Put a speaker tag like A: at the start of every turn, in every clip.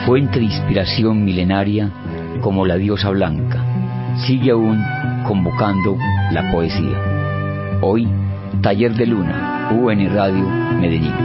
A: fuente de inspiración milenaria como la diosa blanca, sigue aún convocando la poesía. Hoy, Taller de Luna, UN Radio Medellín.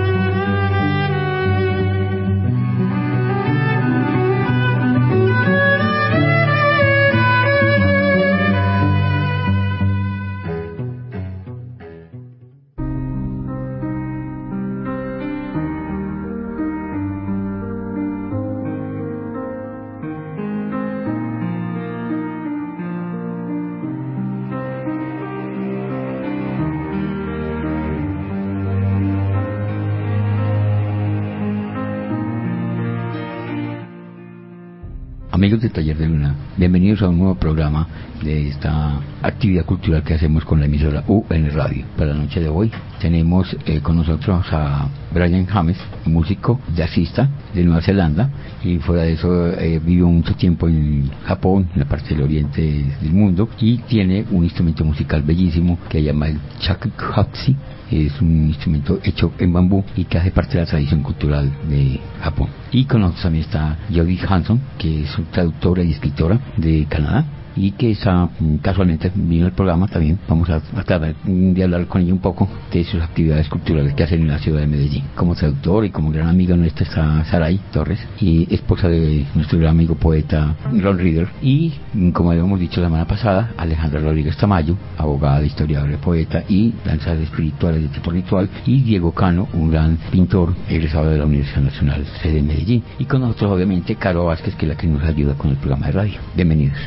A: Amigos de Taller de Luna, bienvenidos a un nuevo programa de esta actividad cultural que hacemos con la emisora UN Radio. Para la noche de hoy tenemos con nosotros a Brian James, músico, jazzista de Nueva Zelanda, y fuera de eso vivió mucho tiempo en Japón, en la parte del oriente del mundo, y tiene un instrumento musical bellísimo que se llama el shakuhachi. Es un instrumento hecho en bambú y que hace parte de la tradición cultural de Japón. Y con nosotros también está Jody Hanson, que es traductora y escritora de Canadá, y que está casualmente vino al programa también. Vamos a tratar de hablar con ella un poco de sus actividades culturales que hacen en la ciudad de Medellín. Como traductor y como gran amiga nuestra está Saray Torres, y esposa de nuestro gran amigo poeta Ron Reader, y como habíamos dicho la semana pasada, Alejandra Rodríguez Tamayo, abogada, historiadora, poeta y danzadora espiritual de tipo ritual, y Diego Cano, un gran pintor egresado de la Universidad Nacional de Medellín. Y con nosotros obviamente Caro Vázquez, que es la que nos ayuda con el programa de radio. Bienvenidos.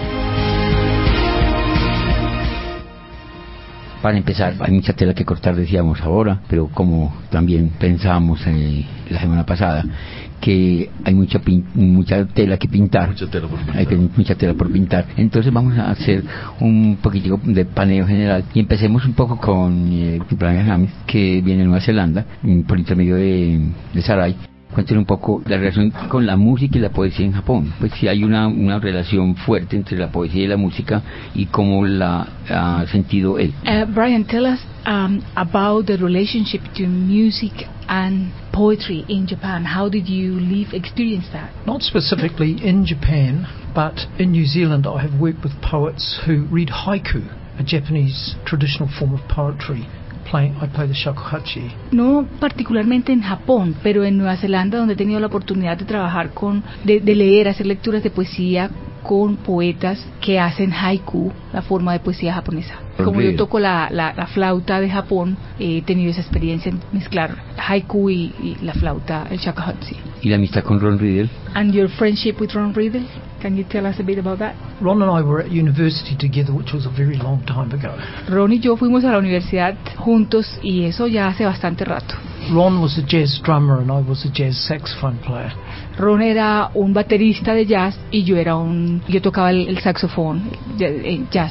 A: Para empezar, hay mucha tela que cortar, decíamos ahora, pero como también pensábamos la semana pasada, que hay mucha tela que pintar, mucha tela por pintar. Entonces vamos a hacer un poquitico de paneo general y empecemos un poco con Brian James, que viene de Nueva Zelanda, por intermedio de Saray. Cuéntenos un poco la relación con la música y la poesía en Japón. Pues si hay una relación fuerte entre la poesía y la música, y cómo la ha sentido él.
B: Brian, tell us about the relationship between music and poetry in Japan. How did you experience that?
C: Not specifically in Japan, but in New Zealand I have worked with poets who read haiku, a Japanese traditional form of poetry. I play the shakuhachi.
B: No particularmente en Japón, pero en Nueva Zelanda, donde he tenido la oportunidad de trabajar de leer, hacer lecturas de poesía con poetas que hacen haiku, la forma de poesía japonesa. Como yo toco la flauta de Japón, he tenido esa experiencia en mezclar haiku y la flauta, el shakuhachi.
A: ¿Y la amistad con Ron Riedel?
B: And your friendship with Ron Riedel? Can you tell us a bit about that?
C: Ron and I were at university together, which was a very long time ago.
B: Ron y yo fuimos a la universidad juntos, y eso ya hace bastante rato.
C: Ron was a jazz drummer and I was a jazz saxophone player.
B: Ron era un baterista de jazz y yo tocaba el saxofón, jazz.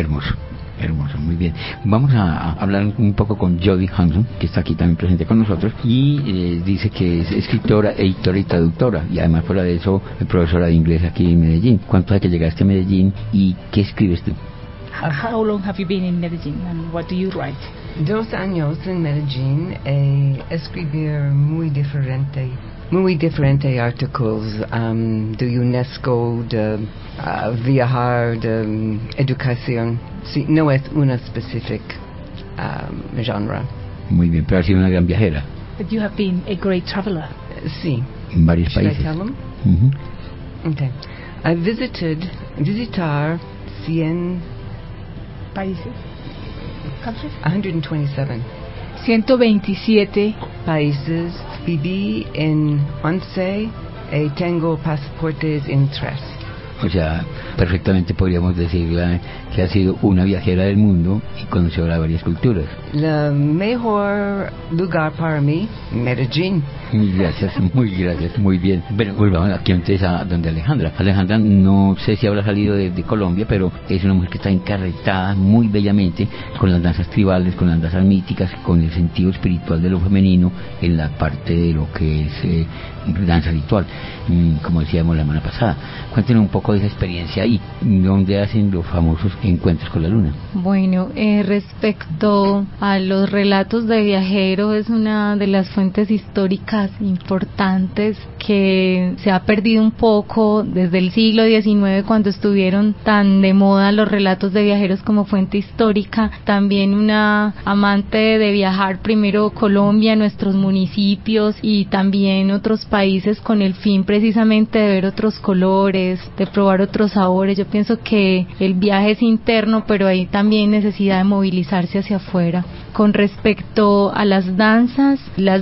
A: Hermoso, muy bien. Vamos a hablar un poco con Jody Hanson, que está aquí también presente con nosotros, y dice que es escritora, editora y traductora, y además fuera de eso es profesora de inglés aquí en Medellín. ¿Cuánto hace que llegaste a Medellín y qué escribes tú?
B: How long have you been in Medellín and what do you write?
D: 2 años en Medellín, escribir muy diferente artículos de UNESCO, de viajar, de educación. Sí, no es una específica genre.
A: Muy bien, pero has sido una gran viajera.
B: But you have been a great traveler.
D: Sí.
A: En varios
D: Should
A: países.
D: I tell them?
A: Uh-huh.
D: Okay. I visitar 100
B: países.
D: 127
B: países.
D: Viví en 11 y tengo pasaportes en 3.
A: O sea, perfectamente podríamos decir que ha sido una viajera del mundo y conoció varias culturas.
D: El mejor lugar para mí, Medellín.
A: Muy gracias, muy bien. Bueno, volvamos aquí antes a donde Alejandra. Alejandra, no sé si habrá salido de Colombia, pero es una mujer que está encarretada muy bellamente con las danzas tribales, con las danzas míticas, con el sentido espiritual de lo femenino en la parte de lo que es danza ritual, como decíamos la semana pasada. Cuéntenos un poco de esa experiencia ahí, donde hacen los famosos encuentros con la luna.
E: Bueno, respecto a los relatos de viajeros, es una de las fuentes históricas importantes que se ha perdido un poco desde el siglo XIX, cuando estuvieron tan de moda los relatos de viajeros como fuente histórica. También una amante de viajar, primero Colombia, nuestros municipios y también otros países, con el fin precisamente de ver otros colores, de probar otros sabores. Yo pienso que el viaje es interno, pero hay también necesidad de movilizarse hacia afuera. Con respecto a las danzas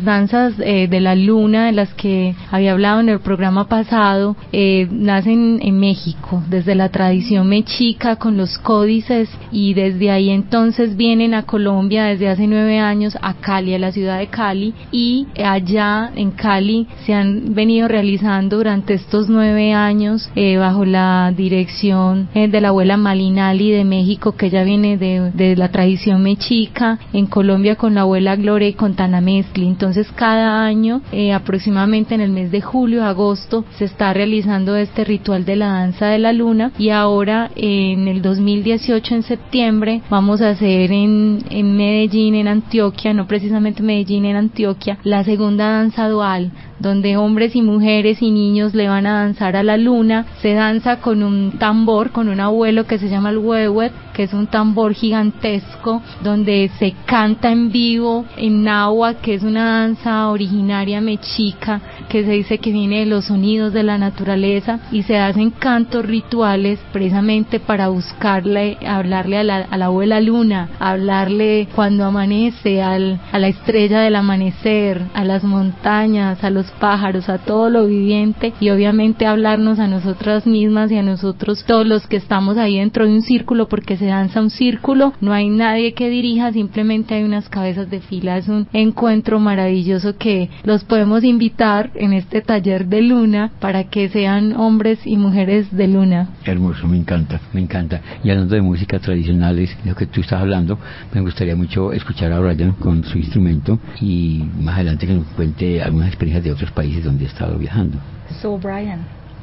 E: de la luna, de las que había hablado en el programa pasado, nacen en México, desde la tradición mexica con los códices, y desde ahí entonces vienen a Colombia desde hace 9 años a Cali, a la ciudad de Cali, y allá en Cali se han venido realizando durante estos 9 años bajo la dirección de la abuela Malinali de México, que ya viene de la tradición mexica, en Colombia con la abuela Gloria y con Tanamestli. Entonces cada año, aproximadamente en el mes de julio, agosto, se está realizando este ritual de la danza de la luna, y ahora en el 2018, en septiembre, vamos a hacer en Medellín, en Antioquia, no precisamente Medellín, en Antioquia, la segunda danza dual, donde hombres y mujeres y niños le van a danzar a la luna. Se danza con un tambor, con un abuelo que se llama el huehuet, que es un tambor gigantesco, donde se canta en vivo en náhuatl, que es una danza originaria mexica, que se dice que viene de los sonidos de la naturaleza, y se hacen cantos rituales precisamente para buscarle, hablarle a la abuela luna, hablarle cuando amanece, a la estrella del amanecer, a las montañas, a los pájaros, a todo lo viviente, y obviamente hablarnos a nosotras mismas y a nosotros, todos los que estamos ahí dentro de un círculo, porque se danza un círculo, no hay nadie que dirija, simplemente hay unas cabezas de fila. Es un encuentro maravilloso que los podemos invitar en este taller de luna para que sean hombres y mujeres de luna.
A: Hermoso, me encanta, me encanta. Y hablando de música tradicionales, lo que tú estás hablando, me gustaría mucho escuchar a Brian con su instrumento, y más adelante que nos cuente algunas experiencias de otros países donde ha estado viajando.
B: So Brian,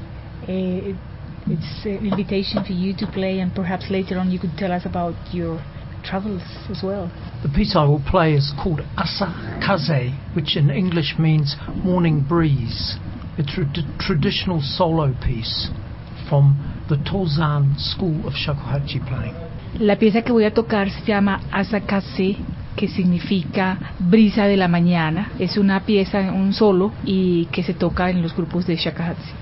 B: it's an invitation for you to play, and perhaps later on you could tell us about your travels as well.
C: The piece I will play is called Asa Kaze, which in English means morning breeze. It's a traditional solo piece from the Tozan school of shakuhachi playing.
B: La pieza que voy a tocar se llama Asakase, que significa brisa de la mañana. Es una pieza, un solo, y que se toca en los grupos de shakuhachi.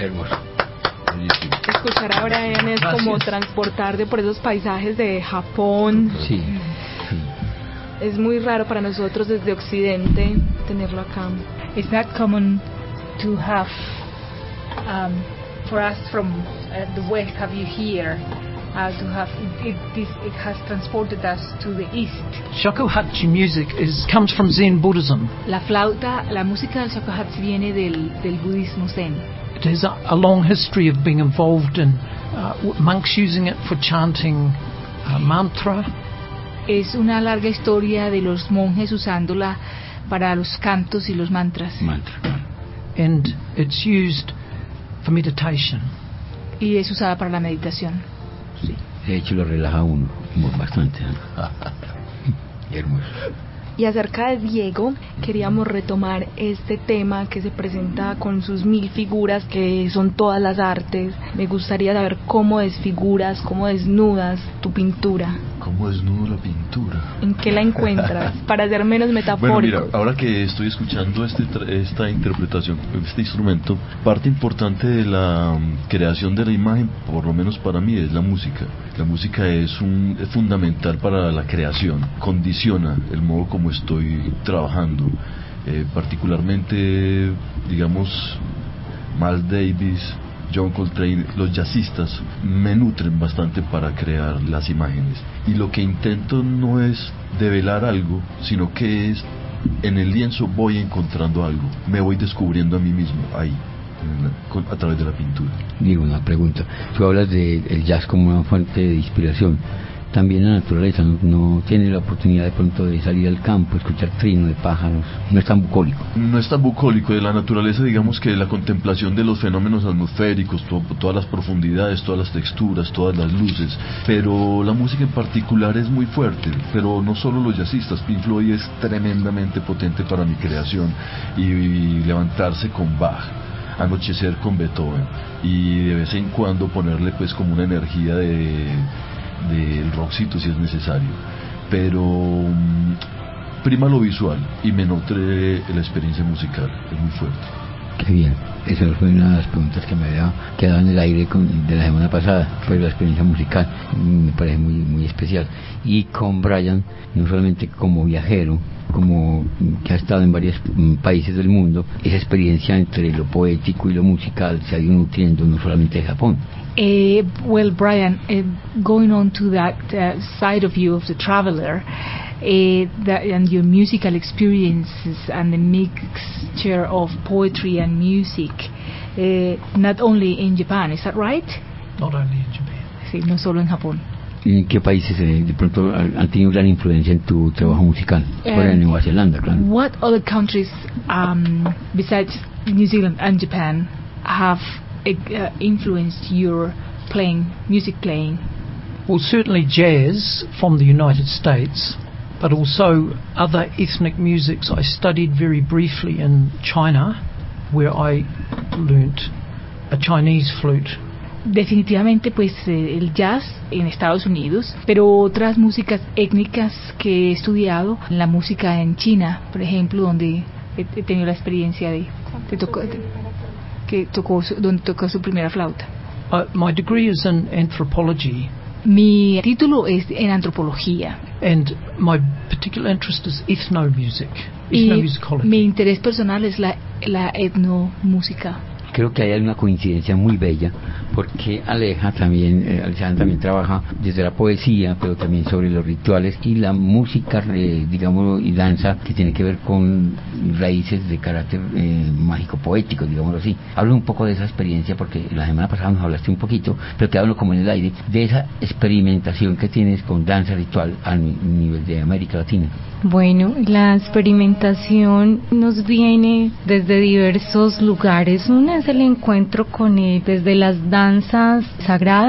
A: Hermoso. Buenísimo.
B: Escuchar a Brian es como transportarte por esos paisajes de Japón.
A: Sí.
B: Es muy raro para nosotros desde Occidente tenerlo acá. It's not common to have, for us from the West, have you here, to have it has transported us to the East.
C: Shakuhachi music comes from Zen Buddhism.
B: La música del shakuhachi viene del budismo zen.
C: It has a long history of being involved in monks using it for chanting mantra.
B: Es una larga historia de los monjes usándola para los cantos y los mantras.
C: And it's used for meditation.
B: Y es usada para la meditación.
A: Sí. De hecho lo relaja a uno bastante. Hermoso.
B: Y acerca de Diego, queríamos retomar este tema que se presenta con sus 1000 figuras, que son todas las artes. Me gustaría saber cómo desfiguras, cómo desnudas tu pintura.
F: ¿Cómo desnudo la pintura?
B: ¿En qué la encuentras? Para ser menos metafórico.
F: Bueno, mira, ahora que estoy escuchando esta interpretación, este instrumento, parte importante de la creación de la imagen, por lo menos para mí, es la música. La música es fundamental para la creación, condiciona el modo como estoy trabajando. Particularmente, digamos, Miles Davis, John Coltrane, los jazzistas me nutren bastante para crear las imágenes. Y lo que intento no es develar algo, sino que es en el lienzo voy encontrando algo, me voy descubriendo a mí mismo ahí, a través de la pintura.
A: Digo, una pregunta. Tú hablas del jazz como una fuente de inspiración. También la naturaleza no tiene la oportunidad de pronto de salir al campo, escuchar trino de pájaros. No es tan bucólico.
F: No es tan bucólico. De la naturaleza, digamos que la contemplación de los fenómenos atmosféricos, todas las profundidades, todas las texturas, todas las luces. Pero la música en particular es muy fuerte. Pero no solo los jazzistas. Pink Floyd es tremendamente potente para mi creación. Y levantarse con Bach, anochecer con Beethoven, y de vez en cuando ponerle pues como una energía del rockcito si es necesario, pero prima lo visual y me nutre la experiencia musical, es muy fuerte.
A: Qué bien, esa fue una de las preguntas que me había quedado en el aire de la semana pasada, fue la experiencia musical, me parece muy, muy especial. Y con Brian, no solamente como viajero, como que ha estado en varios países del mundo, esa experiencia entre lo poético y lo musical se ha ido nutriendo no solamente de Japón.
B: Well, Brian, going on to that side of you of the traveler, and your musical experiences and the mixture of poetry and music, not only in Japan, is that right?
C: Not only in Japan.
B: Sí, no solo en Japón.
A: ¿En qué países de pronto han tenido gran influencia en tu trabajo musical? Fuera de Nueva Zelanda, claro.
B: What other countries, besides New Zealand and Japan, have influenced your music playing?
C: Well, certainly jazz from the United States, but also other ethnic musics. I studied very briefly in China, where I learnt a Chinese flute.
B: Definitivamente pues el jazz en Estados Unidos, pero otras músicas étnicas que he estudiado, la música en China, por ejemplo, donde he tenido la experiencia donde tocó su primera flauta.
C: My degree is in anthropology.
B: Mi título es en antropología.
C: And my particular interest is ethnomusicology.
A: Mi interés personal es la etnomúsica. Creo que hay una coincidencia muy bella, porque Alejandra también trabaja desde la poesía, pero también sobre los rituales y la música, digamos, y danza que tiene que ver con raíces de carácter mágico poético, digámoslo así. Hablo un poco de esa experiencia, porque la semana pasada nos hablaste un poquito, pero te hablo como en el aire, de esa experimentación que tienes con danza ritual a nivel de América Latina.
E: Bueno, la experimentación nos viene desde diversos lugares. Una es el encuentro con él, desde las danzas sagradas,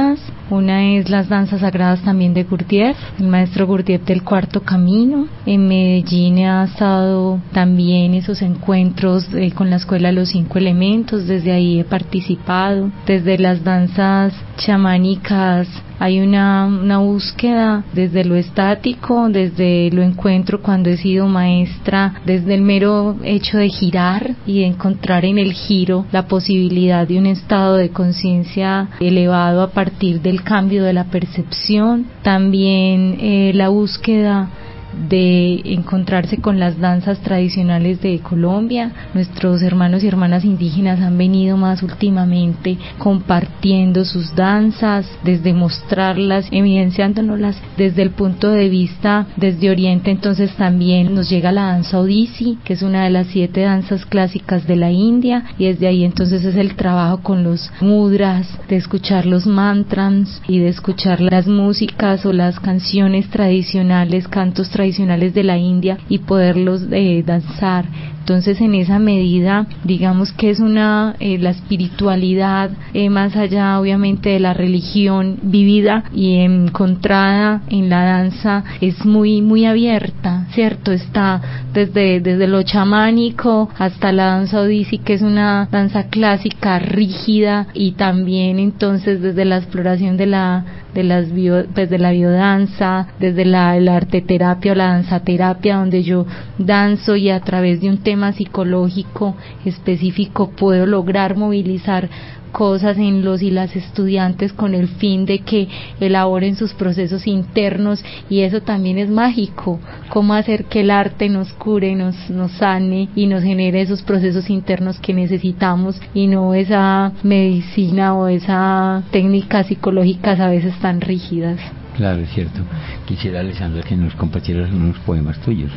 E: Una es las danzas sagradas también de Gurdjieff, el maestro Gurdjieff del Cuarto Camino. En Medellín ha estado también esos encuentros con la Escuela de los 5 Elementos, desde ahí he participado. Desde las danzas chamánicas hay una búsqueda desde lo estático, desde lo encuentro cuando he sido maestra, desde el mero hecho de girar y de encontrar en el giro la posibilidad de un estado de conciencia elevado a partir del cambio de la percepción. También la búsqueda de encontrarse con las danzas tradicionales de Colombia. Nuestros hermanos y hermanas indígenas han venido más últimamente compartiendo sus danzas, desde mostrarlas, evidenciándonoslas desde el punto de vista desde Oriente. Entonces también nos llega la danza Odissi, que es una de las 7 danzas clásicas de la India, y desde ahí entonces es el trabajo con los mudras, de escuchar los mantras y de escuchar las músicas o las canciones tradicionales, cantos tradicionales de la India y poderlos danzar. Entonces, en esa medida, digamos que es la espiritualidad, más allá obviamente de la religión vivida y encontrada en la danza, es muy muy abierta, ¿cierto? Está desde lo chamánico hasta la danza Odissi, que es una danza clásica rígida, y también entonces desde la exploración de la biodanza, desde la arteterapia o la danzaterapia, donde yo danzo y a través de un tema psicológico específico puedo lograr movilizar cosas en los y las estudiantes con el fin de que elaboren sus procesos internos, y eso también es mágico, cómo hacer que el arte nos cure, nos sane y nos genere esos procesos internos que necesitamos, y no esa medicina o esa técnicas psicológicas a veces tan rígidas.
A: Claro, es cierto. Quisiera, Alessandra, que nos compartieras unos poemas tuyos.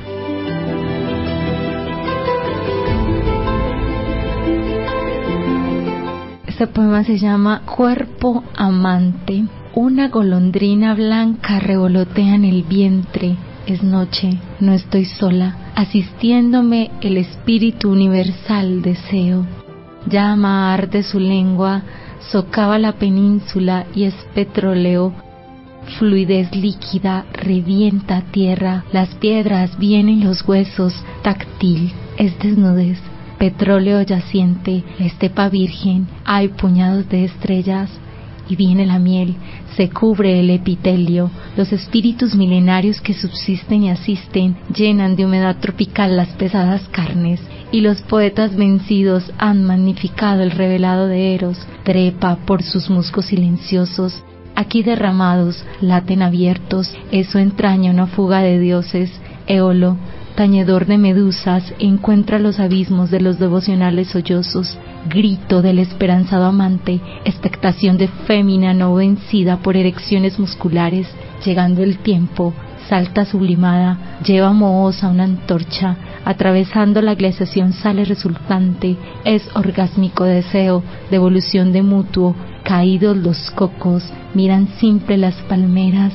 E: Este poema se llama Cuerpo Amante. Una golondrina blanca revolotea en el vientre. Es noche, no estoy sola. Asistiéndome el espíritu universal deseo. Llama, arde su lengua, socava la península y es petróleo. Fluidez líquida, revienta tierra. Las piedras vienen los huesos, táctil, es desnudez. Petróleo yaciente, la estepa virgen, hay puñados de estrellas, y viene la miel, se cubre el epitelio, los espíritus milenarios que subsisten y asisten llenan de humedad tropical las pesadas carnes, y los poetas vencidos han magnificado el revelado de Eros, trepa por sus musgos silenciosos, aquí derramados, laten abiertos, eso entraña una fuga de dioses, Éolo, tañedor de medusas, encuentra los abismos de los devocionales sollozos, grito del esperanzado amante, expectación de fémina no vencida por erecciones musculares, llegando el tiempo, salta sublimada, lleva mohosa una antorcha, atravesando la glaciación sale resultante, es orgásmico deseo, devolución de mutuo, caídos los cocos, miran simple las palmeras,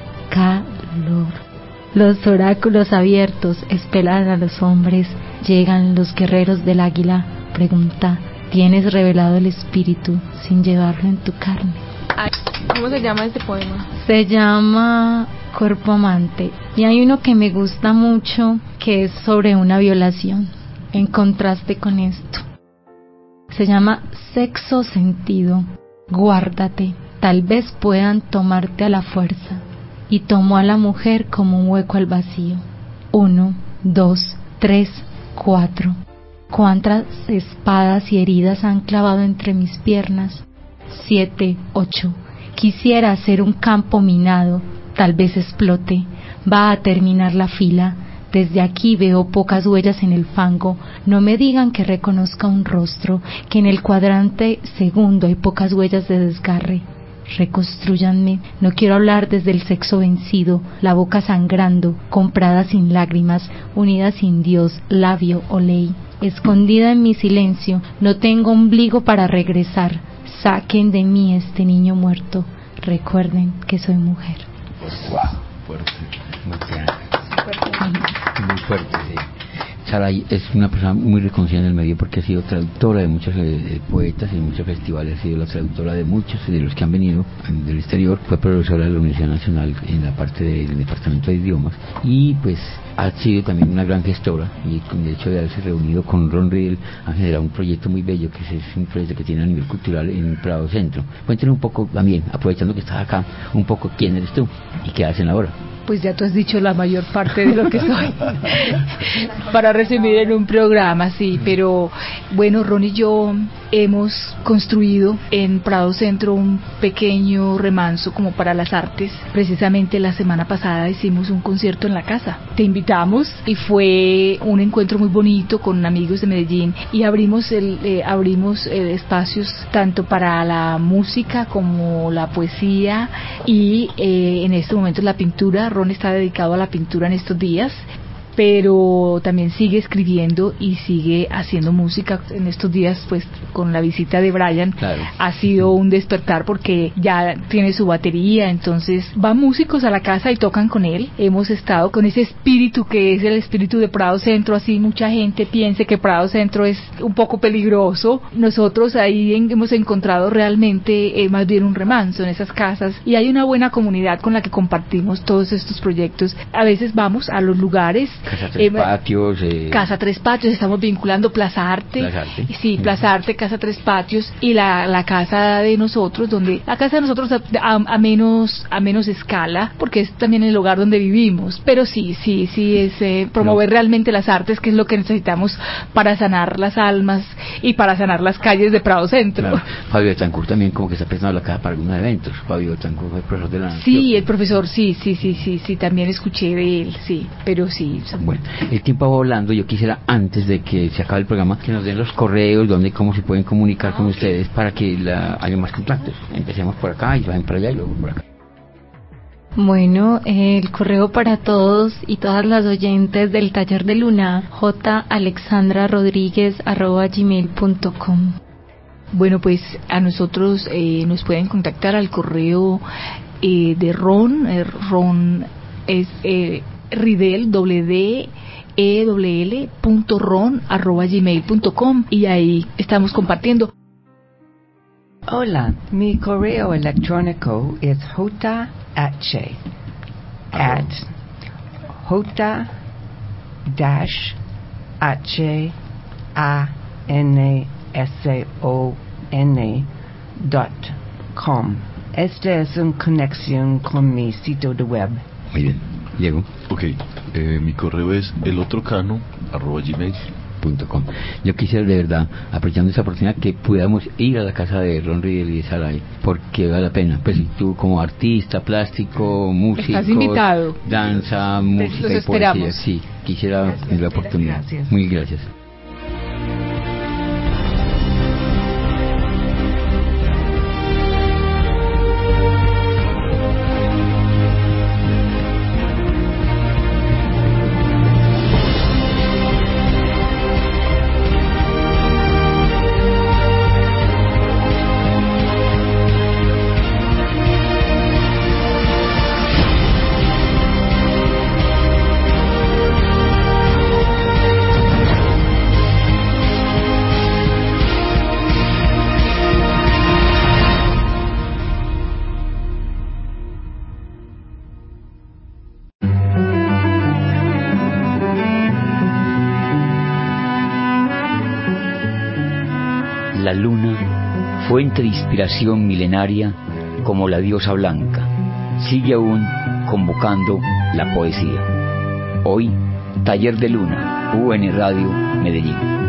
E: calor. Los oráculos abiertos esperan a los hombres, llegan los guerreros del águila, pregunta, ¿tienes revelado el espíritu sin llevarlo en tu carne?
B: ¿Cómo se llama este poema?
E: Se llama Cuerpo Amante, y hay uno que me gusta mucho que es sobre una violación, en contraste con esto. Se llama Sexo Sentido. Guárdate, tal vez puedan tomarte a la fuerza. Y tomó a la mujer como un hueco al vacío. 1, 2, 3, 4. Cuántas espadas y heridas han clavado entre mis piernas. 7, 8. Quisiera hacer un campo minado, tal vez explote. Va a terminar la fila. Desde aquí veo pocas huellas en el fango. No me digan que reconozca un rostro, que en el cuadrante segundo hay pocas huellas de desgarre. Reconstrúyanme, no quiero hablar desde el sexo vencido, la boca sangrando, comprada sin lágrimas, unida sin Dios, labio o ley. Escondida en mi silencio, no tengo ombligo para regresar. Saquen de mí este niño muerto. Recuerden que soy mujer.
A: Wow, fuerte, muy fuerte, sí. Saray es una persona muy reconocida en el medio porque ha sido traductora de muchos poetas y en muchos festivales, ha sido la traductora de muchos de los que han venido del exterior, fue profesora de la Universidad Nacional en la parte del Departamento de Idiomas y pues ha sido también una gran gestora y de hecho de haberse reunido con Ron Riddle han generado un proyecto muy bello que es un proyecto que tiene a nivel cultural en Prado Centro. Cuéntenos un poco también, aprovechando que estás acá, un poco quién eres tú y qué hacen ahora.
B: Pues ya tú has dicho la mayor parte de lo que soy para resumir en un programa, sí, pero bueno, Ron y yo hemos construido en Prado Centro un pequeño remanso como para las artes. Precisamente la semana pasada hicimos un concierto en la casa. Te invitamos y fue un encuentro muy bonito con amigos de Medellín y abrimos espacios tanto para la música como la poesía y en este momento la pintura. Ron está dedicado a la pintura en estos días, pero también sigue escribiendo y sigue haciendo música. En estos días, pues, con la visita de Brian, claro, ha sido un despertar porque ya tiene su batería, entonces van músicos a la casa y tocan con él. Hemos estado con ese espíritu que es el espíritu de Prado Centro, así mucha gente piense que Prado Centro es un poco peligroso. Nosotros ahí hemos encontrado realmente más bien un remanso en esas casas y hay una buena comunidad con la que compartimos todos estos proyectos. A veces vamos a los lugares,
A: Casa Tres Patios.
B: Casa Tres Patios, estamos vinculando Plaza Arte. Sí, Plaza Arte, Casa Tres Patios y la casa de nosotros, donde la casa de nosotros a menos escala, porque es también el hogar donde vivimos. Pero sí es promover realmente las artes, que es lo que necesitamos para sanar las almas y para sanar las calles de Prado Centro.
A: Claro. Fabio Betancourt también como que está prestando la casa para algunos eventos. Fabio Betancourt fue el profesor de la Nación.
B: Sí, el profesor, sí, también escuché de él, sí, pero sí.
A: Bueno, el tiempo va volando. Yo quisiera, antes de que se acabe el programa, que nos den los correos, cómo se pueden comunicar con ustedes para que haya más contactos. Empecemos por acá y vayan para allá y luego por acá.
E: Bueno, el correo para todos y todas las oyentes del Taller de Luna, jalexandrarodriguez@gmail.com.
B: Bueno, pues a nosotros nos pueden contactar al correo de Ron. Ron es Riddle, @gmail.com y ahí estamos compartiendo.
D: Hola, mi correo electrónico es j@hansson.com. Esta es una conexión con mi sitio de web.
A: Muy bien, Diego.
F: Ok, mi correo es elotrocano@gmail.com.
A: Yo quisiera de verdad, aprovechando esta oportunidad, que pudiéramos ir a la casa de Ron Riddle y de Saray, porque vale la pena. Pues tú como artista, plástico, músico,
B: estás invitado.
A: Danza, música y poesía, sí, quisiera tener la oportunidad.
D: Gracias.
A: Muy gracias.
G: La luna, fuente de inspiración milenaria como la diosa blanca, sigue aún convocando la poesía. Hoy, Taller de Luna, UN Radio, Medellín.